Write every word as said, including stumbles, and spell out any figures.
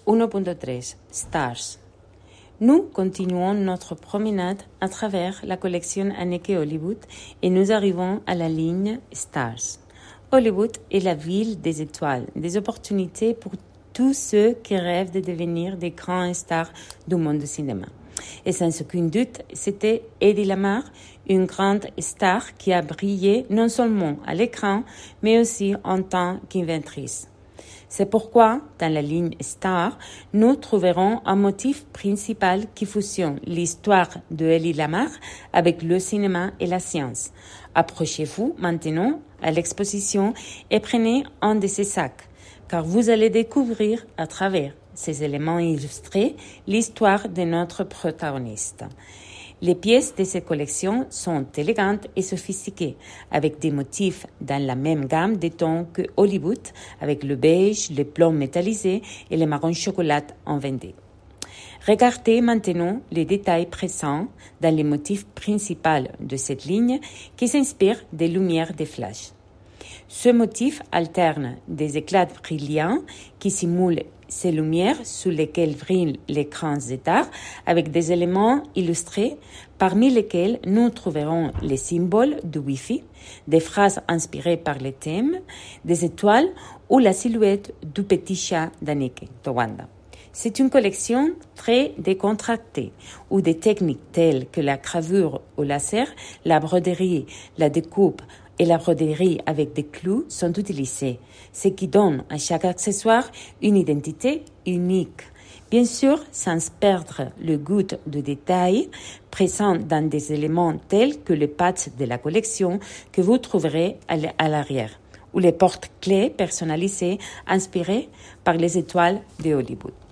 uno punto tres. Stars. Nous continuons notre promenade à travers la collection Haneke Hollywood et nous arrivons à la ligne Stars. Hollywood est la ville des étoiles, des opportunités pour tous ceux qui rêvent de devenir des grands stars du monde du cinéma. Et sans aucun doute, c'était Hedy Lamarr, une grande star qui a brillé non seulement à l'écran, mais aussi en tant qu'inventrice. C'est pourquoi, dans la ligne Star, nous trouverons un motif principal qui fusionne l'histoire de Hedy Lamarr avec le cinéma et la science. Approchez-vous maintenant à l'exposition et prenez un de ces sacs, car vous allez découvrir à travers ces éléments illustrés l'histoire de notre protagoniste. Les pièces de cette collection sont élégantes et sophistiquées, avec des motifs dans la même gamme de tons que Hollywood, avec le beige, le blanc métallisé et le marron chocolat en vendée. Regardez maintenant les détails présents dans les motifs principaux de cette ligne qui s'inspirent des lumières des flashs. Ce motif alterne des éclats brillants qui simulent ces lumières sous lesquelles brillent les grands états avec des éléments illustrés parmi lesquels nous trouverons les symboles du Wi-Fi, des phrases inspirées par les thèmes, des étoiles ou la silhouette du petit chat d'Haneke, Towanda. C'est une collection très décontractée où des techniques telles que la gravure au laser, la broderie, la découpe et la broderie avec des clous sont utilisées, ce qui donne à chaque accessoire une identité unique. Bien sûr, sans perdre le goût de détail présent dans des éléments tels que les patchs de la collection que vous trouverez à l'arrière, ou les porte-clés personnalisées inspirées par les étoiles de Hollywood.